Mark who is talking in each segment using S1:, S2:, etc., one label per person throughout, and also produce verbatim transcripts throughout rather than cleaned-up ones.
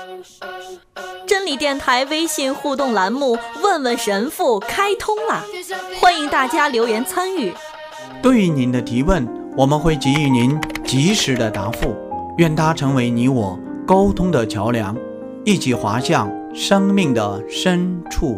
S1: 真理电台微信互动栏目问问神父开通了，欢迎大家留言参与。
S2: 对于您的提问，我们会给予您及时的答复，愿它成为你我沟通的桥梁，一起滑向生命的深处。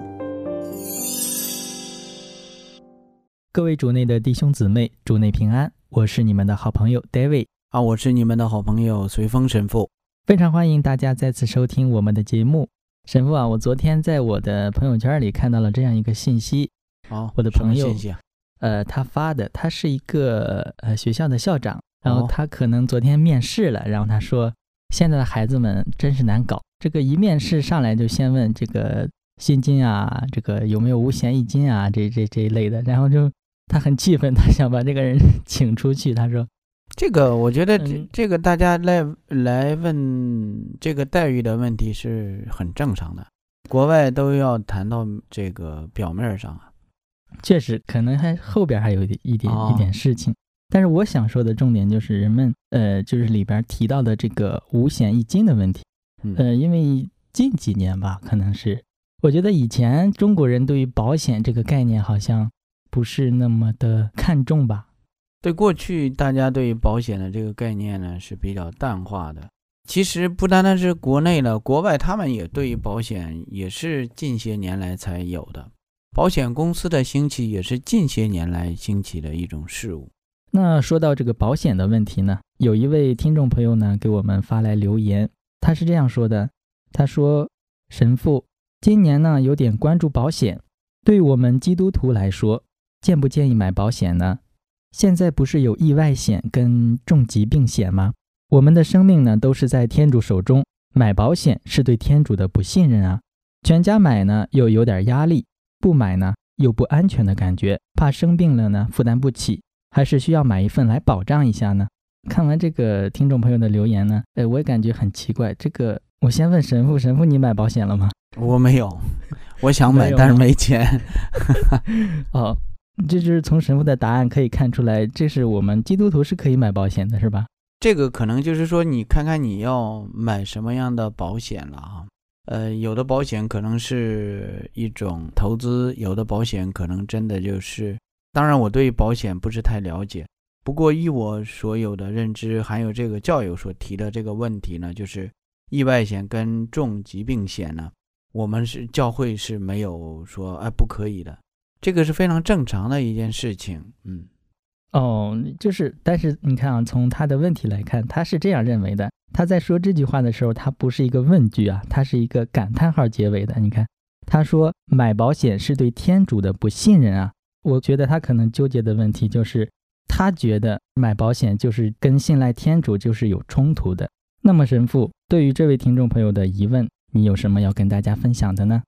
S3: 各位主内的弟兄姊妹，主内平安，我是你们的好朋友 David
S2: 啊，我是你们的好朋友随风神父。
S3: 非常欢迎大家再次收听我们的节目。神父啊，我昨天在我的朋友圈里看到了这样一个信息。
S2: 哦，
S3: 我的朋友
S2: 什么信息啊？
S3: 呃，他发的，他是一个呃学校的校长，然后他可能昨天面试了，然后他说现在的孩子们真是难搞，这个一面试上来就先问这个薪金啊，这个有没有五险一金啊，这这这一类的，然后就他很气愤，他想把这个人请出去。他说
S2: 这个我觉得这、
S3: 嗯、
S2: 这个大家来来问这个待遇的问题是很正常的，国外都要谈到这个表面上啊。
S3: 确实可能还后边还有一点一点、
S2: 哦、
S3: 一点事情，但是我想说的重点就是人们呃就是里边提到的这个五险一金的问题。呃因为近几年吧，可能是我觉得以前中国人对于保险这个概念好像不是那么的看重吧。
S2: 对，过去大家对于保险的这个概念呢是比较淡化的。其实不单单是国内了，国外他们也对于保险也是近些年来才有的。保险公司的兴起也是近些年来兴起的一种事物。
S3: 那说到这个保险的问题呢，有一位听众朋友呢给我们发来留言，他是这样说的，他说：神父，今年呢有点关注保险，对我们基督徒来说，建不建议买保险呢？现在不是有意外险跟重疾病险吗？我们的生命呢都是在天主手中，买保险是对天主的不信任啊。全家买呢又有点压力，不买呢又不安全的感觉，怕生病了呢负担不起，还是需要买一份来保障一下呢。看完这个听众朋友的留言呢，哎，我也感觉很奇怪。这个我先问神父，神父你买保险了吗？
S2: 我没有，我想买但是没钱。
S3: 哦，这就是从神父的答案可以看出来，这是我们基督徒是可以买保险的，是吧？
S2: 这个可能就是说你看看你要买什么样的保险了啊。呃，有的保险可能是一种投资，有的保险可能真的就是，当然我对保险不是太了解，不过依我所有的认知，还有这个教友所提的这个问题呢，就是意外险跟重疾病险呢，我们是教会是没有说哎不可以的，这个是非常正常的一件事情。嗯，
S3: 哦，就是但是你看啊，从他的问题来看，他是这样认为的。他在说这句话的时候，他不是一个问句啊，他是一个感叹号结尾的。你看，他说买保险是对天主的不信任啊。我觉得他可能纠结的问题就是，他觉得买保险就是跟信赖天主就是有冲突的。那么神父，对于这位听众朋友的疑问，你有什么要跟大家分享的呢？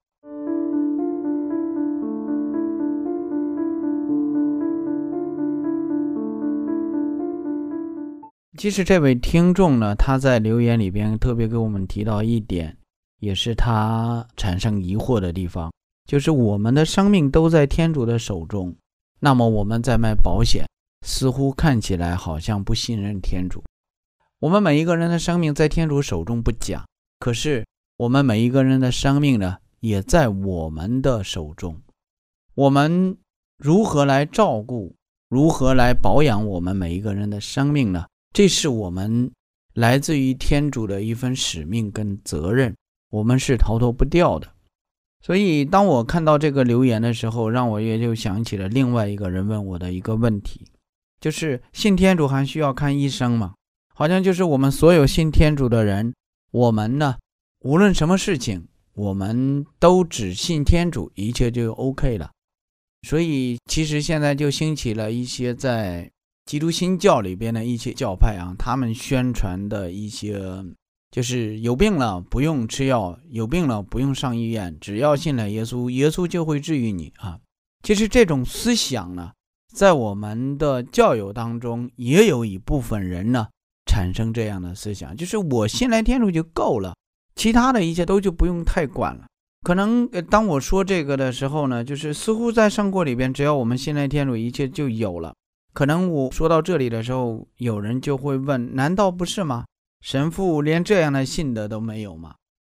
S2: 其实这位听众呢，他在留言里边特别给我们提到一点，也是他产生疑惑的地方，就是我们的生命都在天主的手中，那么我们在卖保险，似乎看起来好像不信任天主。我们每一个人的生命在天主手中不讲，可是我们每一个人的生命呢，也在我们的手中。我们如何来照顾，如何来保养我们每一个人的生命呢？这是我们来自于天主的一份使命跟责任，我们是逃脱不掉的。所以当我看到这个留言的时候，让我也就想起了另外一个人问我的一个问题，就是信天主还需要看医生吗？好像就是我们所有信天主的人，我们呢无论什么事情，我们都只信天主，一切就 OK 了。所以其实现在就兴起了一些在基督新教里边的一些教派啊，他们宣传的一些就是有病了不用吃药，有病了不用上医院，只要信了耶稣，耶稣就会治愈你啊。其实这种思想呢，在我们的教友当中也有一部分人呢产生这样的思想，就是我信赖天主就够了，其他的一切都就不用太管了。可能当我说这个的时候呢，就是似乎在圣国里边，只要我们信赖天主，一切就有了。可能我说到这里的时候，有人就会问，难道不是吗？神父连这样的信德都没有吗？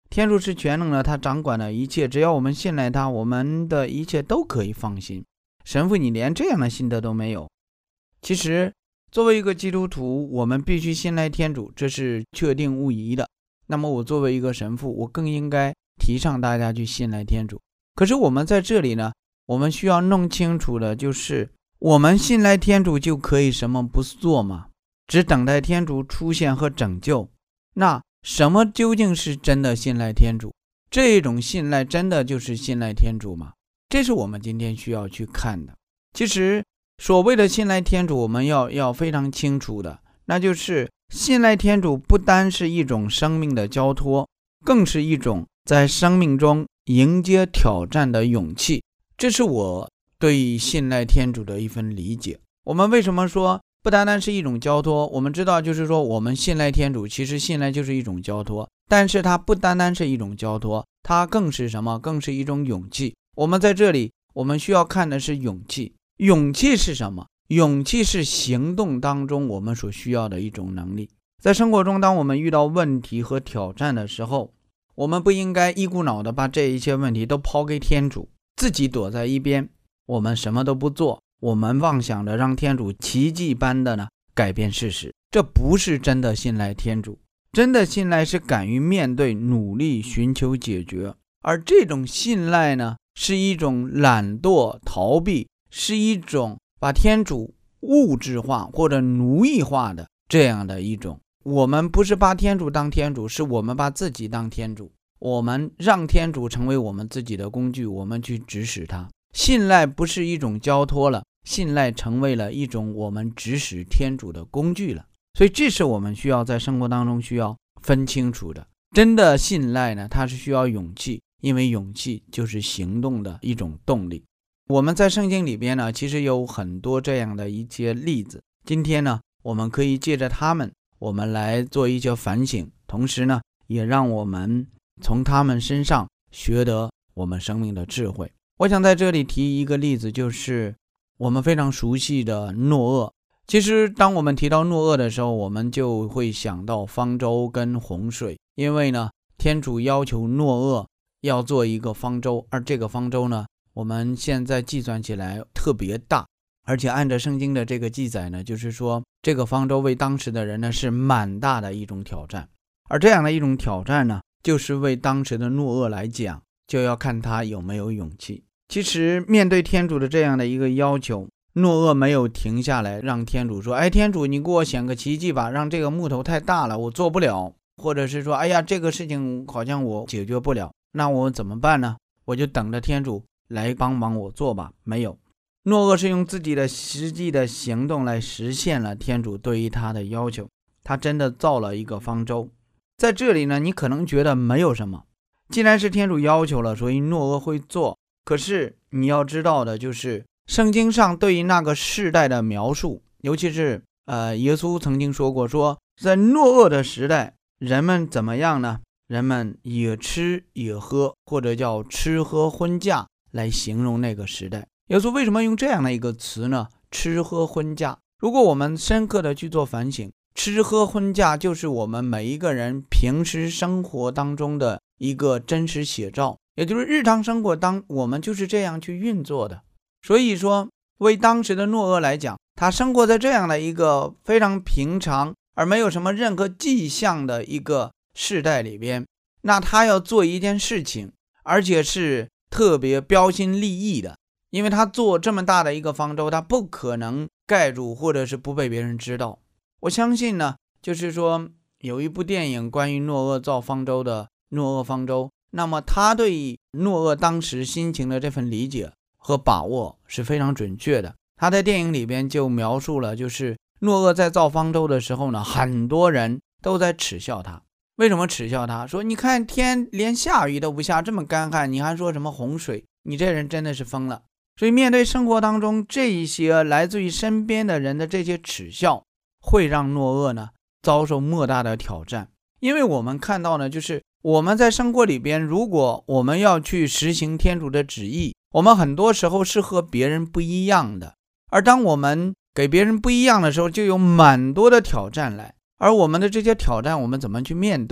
S2: 天主是全能的，他掌管了一切，只要我们信赖他，我们的一切都可以放心。神父，你连这样的心得都没有。其实作为一个基督徒，我们必须信赖天主，这是确定无疑的。那么我作为一个神父，我更应该提倡大家去信赖天主。可是我们在这里呢，我们需要弄清楚的就是，我们信赖天主就可以什么不做吗？只等待天主出现和拯救？那什么究竟是真的信赖天主？这种信赖真的就是信赖天主吗？这是我们今天需要去看的。其实所谓的信赖天主，我们要要非常清楚的，那就是信赖天主不单是一种生命的交托，更是一种在生命中迎接挑战的勇气。这是我对信赖天主的一份理解。我们为什么说不单单是一种交托？我们知道就是说我们信赖天主，其实信赖就是一种交托，但是它不单单是一种交托，它更是什么？更是一种勇气。我们在这里我们需要看的是勇气。勇气是什么？勇气是行动当中我们所需要的一种能力。在生活中，当我们遇到问题和挑战的时候，我们不应该一股脑的把这一切问题都抛给天主，自己躲在一边，我们什么都不做，我们妄想着让天主奇迹般的呢改变事实。这不是真的信赖天主。真的信赖是敢于面对，努力寻求解决。而这种信赖呢，是一种懒惰逃避，是一种把天主物质化或者奴役化的这样的一种。我们不是把天主当天主，是我们把自己当天主，我们让天主成为我们自己的工具，我们去指使他。信赖不是一种交托了，信赖成为了一种我们指使天主的工具了。所以这是我们需要在生活当中需要分清楚的。真的信赖呢，它是需要勇气，因为勇气就是行动的一种动力。我们在圣经里边呢，其实有很多这样的一些例子。今天呢，我们可以借着他们，我们来做一些反省，同时呢，也让我们从他们身上学得我们生命的智慧。我想在这里提一个例子，就是我们非常熟悉的诺厄。其实当我们提到诺厄的时候，我们就会想到方舟跟洪水，因为呢，天主要求诺厄要做一个方舟，而这个方舟呢，我们现在计算起来特别大，而且按照圣经的这个记载呢，就是说这个方舟为当时的人呢是蛮大的一种挑战。而这样的一种挑战呢，就是为当时的诺厄来讲，就要看他有没有勇气。其实面对天主的这样的一个要求，诺厄没有停下来让天主说，哎，天主你给我显个奇迹吧，让这个木头太大了我做不了，或者是说，哎呀，这个事情好像我解决不了，那我怎么办呢？我就等着天主来帮忙我做吧。没有，诺厄是用自己的实际的行动来实现了天主对于他的要求。他真的造了一个方舟。在这里呢，你可能觉得没有什么，既然是天主要求了，所以诺厄会做。可是你要知道的就是圣经上对于那个世代的描述，尤其是呃，耶稣曾经说过，说在诺厄的时代，人们怎么样呢？人们也吃也喝，或者叫吃喝婚嫁来形容那个时代。耶稣为什么用这样的一个词呢？吃喝婚嫁。如果我们深刻的去做反省，吃喝婚嫁就是我们每一个人平时生活当中的一个真实写照，也就是日常生活当我们就是这样去运作的。所以说为当时的诺厄来讲，他生活在这样的一个非常平常而没有什么任何迹象的一个世代里边，那他要做一件事情，而且是特别标新立异的，因为他做这么大的一个方舟，他不可能盖住或者是不被别人知道。我相信呢，就是说有一部电影关于诺厄造方舟的诺厄方舟，那么他对诺厄当时心情的这份理解和把握是非常准确的。他在电影里边就描述了，就是诺厄在造方舟的时候呢，很多人都在耻笑他。为什么耻笑他？说你看天连下雨都不下，这么干旱，你还说什么洪水，你这人真的是疯了。所以面对生活当中这一些来自于身边的人的这些耻笑，会让诺厄呢遭受莫大的挑战。因为我们看到呢，就是我们在生活里边，如果我们要去实行天主的旨意，我们很多时候是和别人不一样的，而当我们给别人不一样的时候，就有蛮多的挑战来。而我们的这些挑战，我们怎么去面对？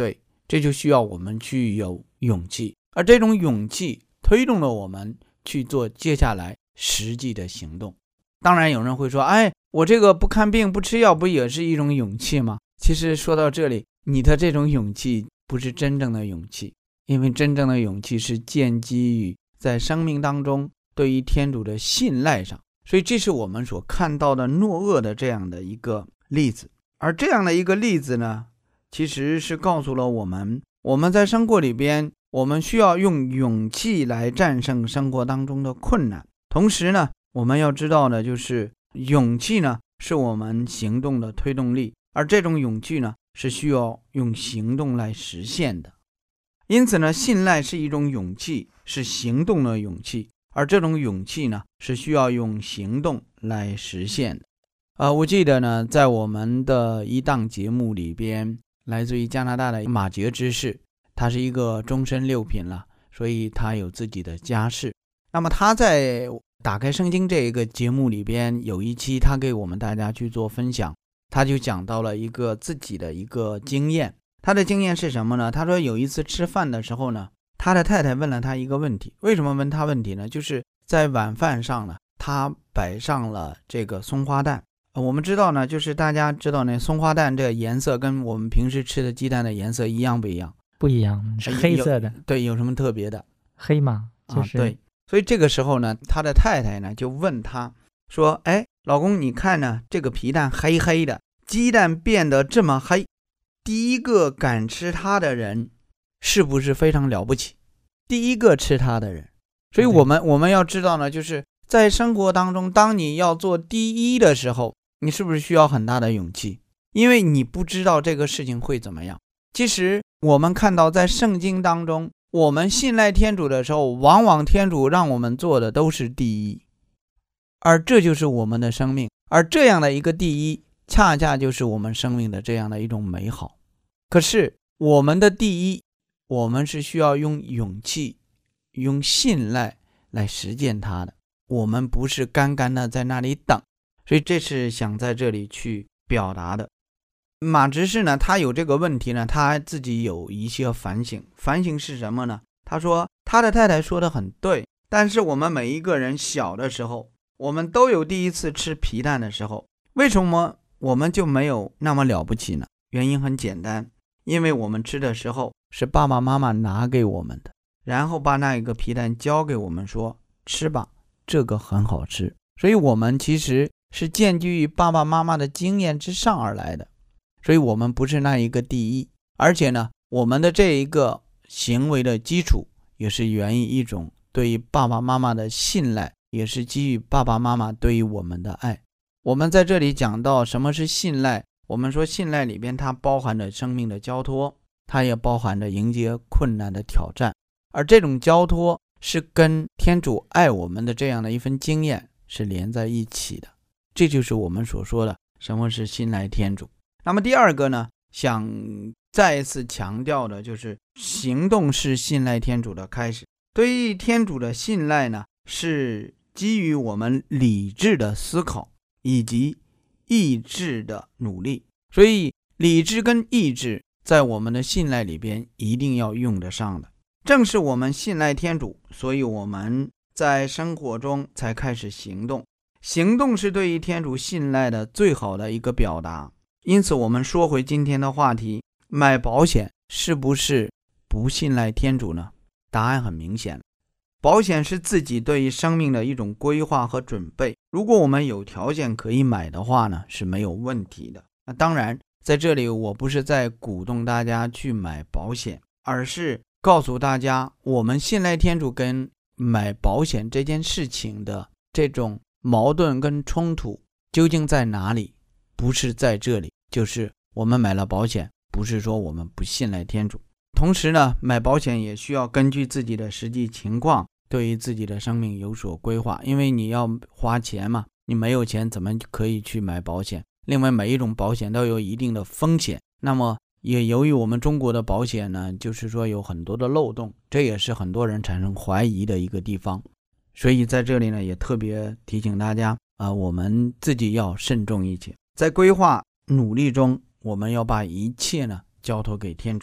S2: 这就需要我们去有勇气，而这种勇气推动了我们去做接下来实际的行动。当然有人会说，哎，我这个不看病不吃药不也是一种勇气吗？其实说到这里，你的这种勇气不是真正的勇气，因为真正的勇气是建基于在生命当中对于天主的信赖上。所以这是我们所看到的诺厄的这样的一个例子。而这样的一个例子呢，其实是告诉了我们，我们在生活里边，我们需要用勇气来战胜生活当中的困难。同时呢，我们要知道的就是勇气呢是我们行动的推动力，而这种勇气呢是需要用行动来实现的。因此呢，信赖是一种勇气，是行动的勇气，而这种勇气呢是需要用行动来实现的。呃，我记得呢，在我们的一档节目里边，来自于加拿大的马杰知识，他是一个终身六品了，所以他有自己的家室。那么他在打开圣经这一个节目里边，有一期他给我们大家去做分享，他就讲到了一个自己的一个经验。他的经验是什么呢？他说有一次吃饭的时候呢，他的太太问了他一个问题。为什么问他问题呢？就是在晚饭上呢，他摆上了这个松花蛋。我们知道呢，就是大家知道那松花蛋这个颜色跟我们平时吃的鸡蛋的颜色一样不一样？
S3: 不一样，是黑色的。
S2: 对，有什么特别的？
S3: 黑嘛，就是、
S2: 啊、对。所以这个时候呢，他的太太呢就问他说，哎，老公，你看呢，这个皮蛋黑黑的，鸡蛋变得这么黑，第一个敢吃它的人是不是非常了不起？第一个吃它的人。所以我们我们要知道呢，就是在生活当中，当你要做第一的时候，你是不是需要很大的勇气？因为你不知道这个事情会怎么样。其实我们看到在圣经当中，我们信赖天主的时候，往往天主让我们做的都是第一，而这就是我们的生命。而这样的一个第一，恰恰就是我们生命的这样的一种美好。可是我们的第一，我们是需要用勇气、用信赖来实践它的，我们不是干干的在那里等。所以这是想在这里去表达的。马执事呢，他有这个问题呢，他自己有一些反省。反省是什么呢？他说他的太太说的很对，但是我们每一个人小的时候，我们都有第一次吃皮蛋的时候，为什么我们就没有那么了不起呢？原因很简单，因为我们吃的时候是爸爸妈妈拿给我们的，然后把那一个皮蛋交给我们说，吃吧，这个很好吃。所以我们其实是建基于爸爸妈妈的经验之上而来的，所以我们不是那一个第一。而且呢，我们的这一个行为的基础也是源于一种对于爸爸妈妈的信赖，也是基于爸爸妈妈对于我们的爱。我们在这里讲到什么是信赖，我们说信赖里边它包含着生命的交托，它也包含着迎接困难的挑战，而这种交托是跟天主爱我们的这样的一份经验是连在一起的。这就是我们所说的什么是信赖天主。那么第二个呢，想再一次强调的就是行动是信赖天主的开始。对于天主的信赖呢，是基于我们理智的思考以及意志的努力。所以理智跟意志在我们的信赖里边一定要用得上的。正是我们信赖天主，所以我们在生活中才开始行动。行动是对于天主信赖的最好的一个表达。因此我们说回今天的话题，买保险是不是不信赖天主呢？答案很明显，保险是自己对于生命的一种规划和准备。如果我们有条件可以买的话呢，是没有问题的。那当然在这里我不是在鼓动大家去买保险，而是告诉大家我们信赖天主跟买保险这件事情的这种矛盾跟冲突究竟在哪里。不是在这里，就是我们买了保险，不是说我们不信赖天主。同时呢，买保险也需要根据自己的实际情况，对于自己的生命有所规划。因为你要花钱嘛，你没有钱怎么可以去买保险？另外每一种保险都有一定的风险，那么也由于我们中国的保险呢，就是说有很多的漏洞，这也是很多人产生怀疑的一个地方。所以在这里呢，也特别提醒大家啊、呃，我们自己要慎重一些，在规划努力中，我们要把一切呢交托给天主。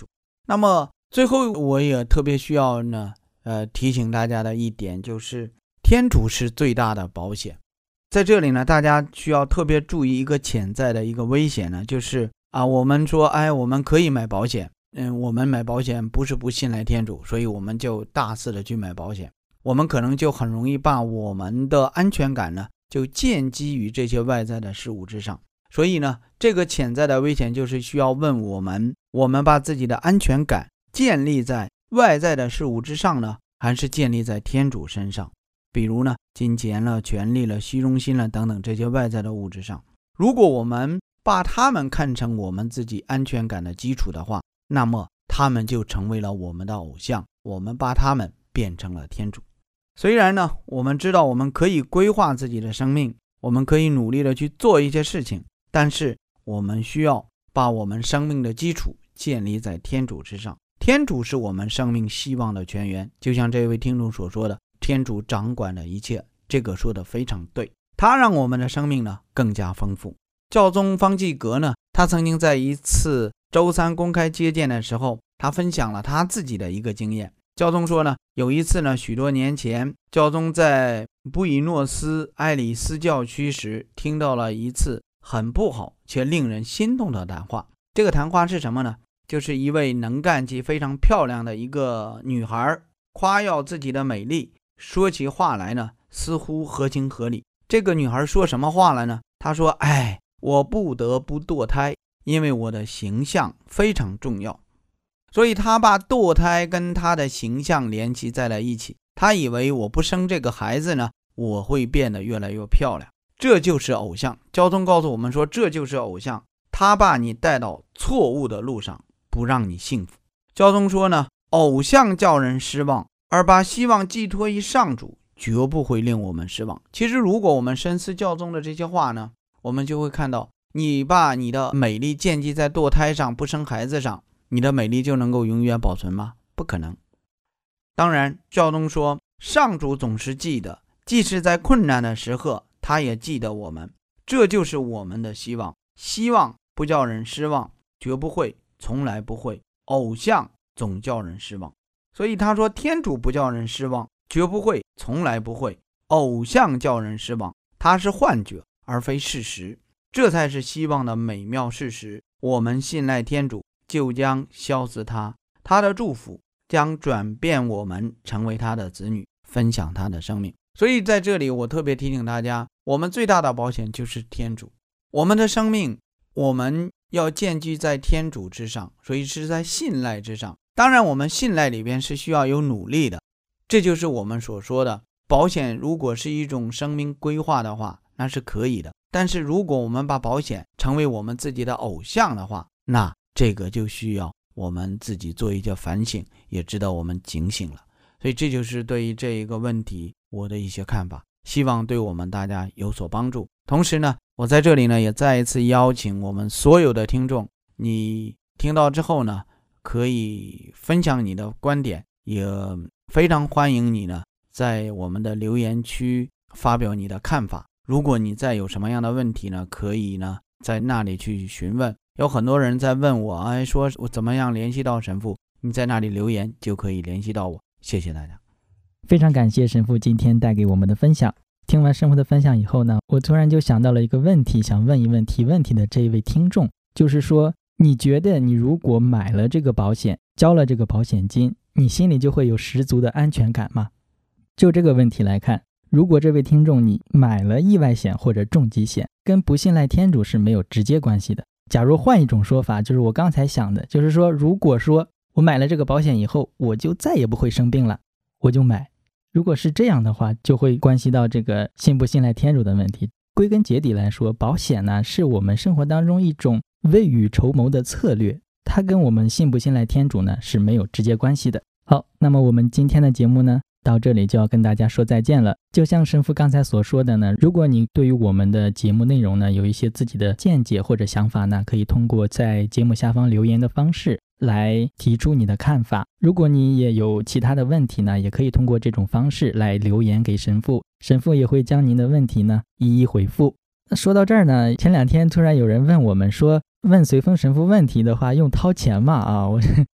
S2: 那么最后我也特别需要呢呃提醒大家的一点，就是天主是最大的保险。在这里呢，大家需要特别注意一个潜在的一个危险呢，就是啊，我们说哎我们可以买保险，嗯，我们买保险不是不信赖天主，所以我们就大肆的去买保险，我们可能就很容易把我们的安全感呢就建基于这些外在的事物之上。所以呢，这个潜在的危险就是需要问我们，我们把自己的安全感建立在外在的事物之上呢，还是建立在天主身上？比如呢，金钱了、权力了、虚荣心了等等这些外在的物质上。如果我们把他们看成我们自己安全感的基础的话，那么他们就成为了我们的偶像，我们把他们变成了天主。虽然呢，我们知道我们可以规划自己的生命，我们可以努力的去做一些事情，但是我们需要把我们生命的基础建立在天主之上。天主是我们生命希望的泉源，就像这位听众所说的，天主掌管了一切，这个说的非常对，他让我们的生命呢更加丰富。教宗方济各呢，他曾经在一次周三公开接见的时候，他分享了他自己的一个经验。教宗说呢，有一次呢，许多年前，教宗在布宜诺斯艾利斯教区时，听到了一次很不好且令人心动的谈话。这个谈话是什么呢？就是一位能干及非常漂亮的一个女孩夸耀自己的美丽，说起话来呢似乎合情合理。这个女孩说什么话了呢？她说，哎，我不得不堕胎，因为我的形象非常重要。所以她把堕胎跟她的形象联系在了一起，她以为我不生这个孩子呢，我会变得越来越漂亮。这就是偶像。教宗告诉我们说，这就是偶像，他把你带到错误的路上，不让你幸福。教宗说呢，偶像叫人失望，而把希望寄托于上主绝不会令我们失望。其实如果我们深思教宗的这些话呢，我们就会看到，你把你的美丽建基在堕胎上，不生孩子上，你的美丽就能够永远保存吗？不可能。当然教宗说，上主总是记得，即使在困难的时刻，他也记得我们，这就是我们的希望。希望不叫人失望，绝不会，从来不会。偶像总叫人失望。所以他说，天主不叫人失望，绝不会，从来不会。偶像叫人失望，它是幻觉而非事实，这才是希望的美妙事实。我们信赖天主，就将消死他，他的祝福将转变我们成为他的子女，分享他的生命。所以在这里我特别提醒大家，我们最大的保险就是天主。我们的生命我们要建基在天主之上，所以是在信赖之上。当然我们信赖里边是需要有努力的，这就是我们所说的保险。如果是一种生命规划的话，那是可以的，但是如果我们把保险成为我们自己的偶像的话，那这个就需要我们自己做一些反省，也知道我们警醒了。所以这就是对于这一个问题我的一些看法，希望对我们大家有所帮助。同时呢，我在这里呢也再一次邀请我们所有的听众，你听到之后呢可以分享你的观点，也非常欢迎你呢在我们的留言区发表你的看法。如果你再有什么样的问题呢，可以呢在那里去询问。有很多人在问我，哎，说我怎么样联系到神父，你在那里留言就可以联系到我。谢谢大家。
S3: 非常感谢神父今天带给我们的分享。听完神父的分享以后呢，我突然就想到了一个问题，想问一问提问题的这一位听众，就是说，你觉得你如果买了这个保险，交了这个保险金，你心里就会有十足的安全感吗？就这个问题来看，如果这位听众你买了意外险或者重疾险，跟不信赖天主是没有直接关系的。假如换一种说法，就是我刚才想的，就是说，如果说我买了这个保险以后，我就再也不会生病了，我就买。如果是这样的话，就会关系到这个信不信赖天主的问题。归根结底来说，保险呢是我们生活当中一种未雨绸缪的策略，它跟我们信不信赖天主呢是没有直接关系的。好，那么我们今天的节目呢到这里就要跟大家说再见了。就像神父刚才所说的呢，如果你对于我们的节目内容呢有一些自己的见解或者想法呢，可以通过在节目下方留言的方式来提出你的看法。如果你也有其他的问题呢，也可以通过这种方式来留言给神父，神父也会将您的问题呢一一回复。说到这儿呢，前两天突然有人问我们说，问随风神父问题的话用掏钱吗？啊，我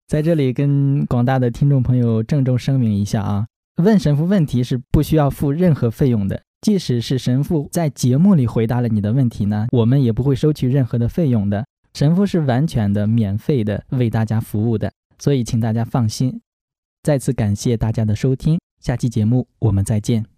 S3: 在这里跟广大的听众朋友郑重声明一下啊，问神父问题是不需要付任何费用的，即使是神父在节目里回答了你的问题呢，我们也不会收取任何的费用的，神父是完全的免费的为大家服务的，所以请大家放心。再次感谢大家的收听，下期节目我们再见。